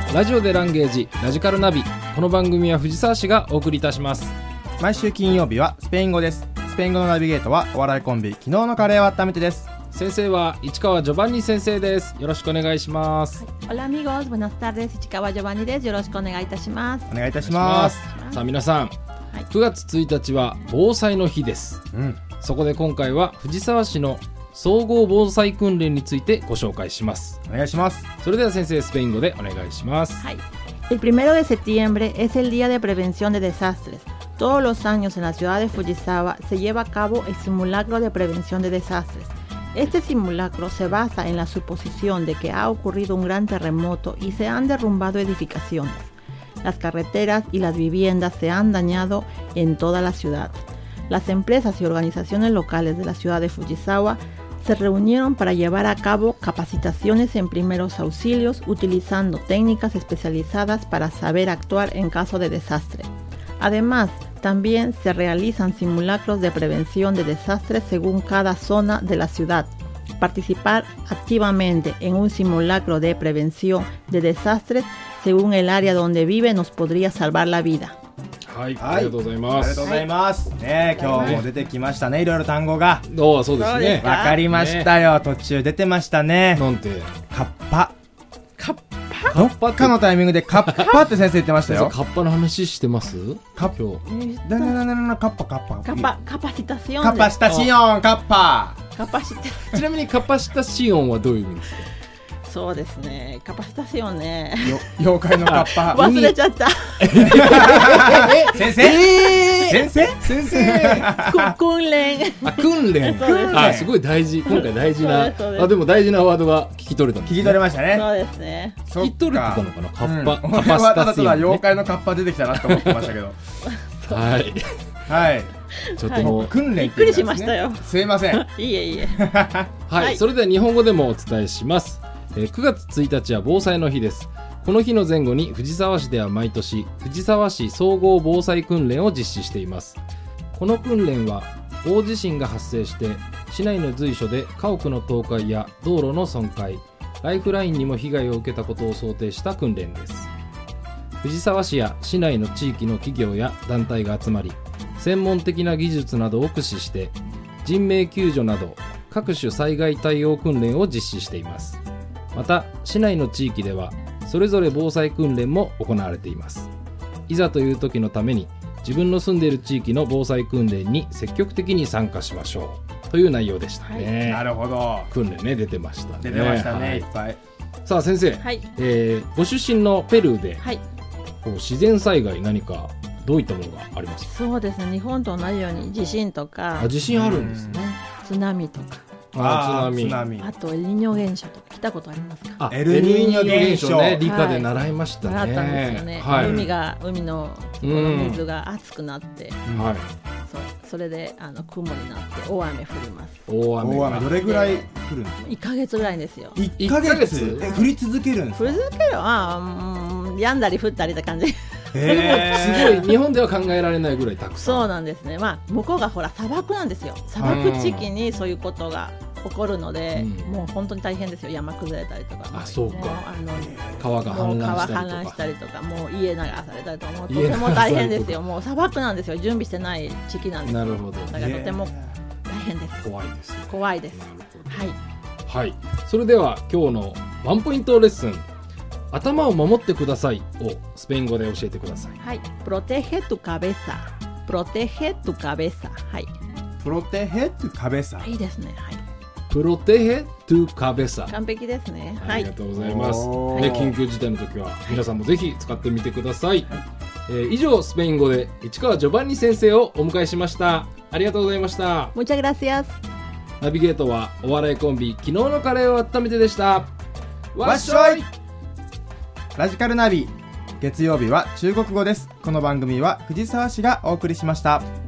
ラジオでランゲージラジカルナビ。この番組は藤沢市がお送りいたします。 毎週金曜日はスペイン語です。スペイン語のナビゲートはお笑いコンビ昨日のカレーを温めてです。 先生は市川ジョバンニ先生です。よろしくお願いします。 Hola amigos, buenas tardes. 市川ジョバンニです。よろしくお願いいたします。 お願いいたします。 さあ皆さん、9月1日は防災の日です、そこで今回は藤沢市の総合防災訓練についてご紹介します。 お願いします。 それでは先生、スペイン語でお願いします。 El 1 de septiembre es el día de prevención de desastres. Todos los años en la ciudad de Fujisawa se lleva a cabo el simulacro de prevención de desastres. Este simulacro se basa en la suposición de que ha ocurrido un gran terremoto y se han derrumbado edificaciones. Las carreteras y las viviendas se han dañado en toda la ciudad. Las empresas y organizaciones locales de la ciudad de Fujisawa se reunieron para llevar a cabo capacitaciones en primeros auxilios utilizando técnicas especializadas para saber actuar en caso de desastre. Además, también se realizan simulacros de prevención de desastres según cada zona de la ciudad. Participar activamente en un simulacro de prevención de desastres según el área donde vive nos podría salvar la vida. はい、ありがとうございます。 ありがとうございます。ね、今日も出てきましたね、いろいろ単語が。 そうですね。 わかりましたよ、途中出てましたね。 なんて。 カッパ。どっかのタイミングでカッパって先生言ってましたよ。 カッパの話してます？ カッパ。 カパシタシオン。 カパシタシオン、カッパ。 ちなみにカパシタシオンはどういう意味ですか？ そうですね、カパシタシオンね。 妖怪のカッパ。 忘れちゃった。 先生訓練。 訓練。すごい大事。今回大事な。でも大事なワードが聞き取れた。 聞き取れましたね。 そうですね。 聞き取れてたのかな、カッパ。 俺はただただ妖怪のカッパ出てきたなと思ってましたけど。 はい。ちょっともう訓練びっくりしましたよ。 すいません。 いえ。 はい、それでは日本語でもお伝えします。9月1日は防災の日です。この日の前後に藤沢市では毎年藤沢市総合防災訓練を実施しています。この訓練は大地震が発生して市内の随所で家屋の倒壊や道路の損壊、ライフラインにも被害を受けたことを想定した訓練です。藤沢市や市内の地域の企業や団体が集まり、専門的な技術などを駆使して人命救助など各種災害対応訓練を実施しています。また市内の地域ではそれぞれ防災訓練も行われています。いざという時のために自分の住んでいる地域の防災訓練に積極的に参加しましょうという内容でしたね。 なるほど。 訓練ね、出てましたね。 出てましたね、いっぱい。 さあ先生、ご出身のペルーで、こう自然災害何かどういったものがありますか？ そうですね、日本と同じように地震とか。 地震あるんですね。 津波とか。 津波。 あとエルニョ現象とか聞いたことありますか？ エルニーニョ現象ね、理科で習いましたね。 習ったんですよね。海の水が熱くなって、それで雲になって大雨降ります。 大雨どれぐらい降るんですか？ 1ヶ月ぐらいですよ。 1ヶ月降り続けるんですか？ 降り続ける。やんだり降ったりって感じ。 すごい日本では考えられないぐらいたくさん。 そうなんですね。向こうがほら砂漠なんですよ。砂漠地域にそういうことが起こるので、もう本当に大変ですよ。山崩れたりとか。 そうか。川が氾濫したりとか、もう家流されたりとか、もうとても大変ですよ。もう砂漠なんですよ。準備してない地域なんですよ。 なるほど。 だからとても大変です。 怖いですね。 怖いです。 はい。それでは今日のワンポイントレッスン。頭を守ってくださいをスペイン語で教えてください。 Protege tu cabeza. Protege tu cabeza. Protege tu cabeza. いいですね。 Protege tu cabeza. 完璧ですね。 ありがとうございます。緊急事態の時は皆さんもぜひ使ってみてください。以上、スペイン語で市川ジョバンニ先生をお迎えしました。ありがとうございました。 Muchas gracias. ナビゲートはお笑いコンビ昨日のカレーを温めてでした。 わっしょい。ラジカルナビ、月曜日は中国語です。この番組は藤沢市がお送りしました。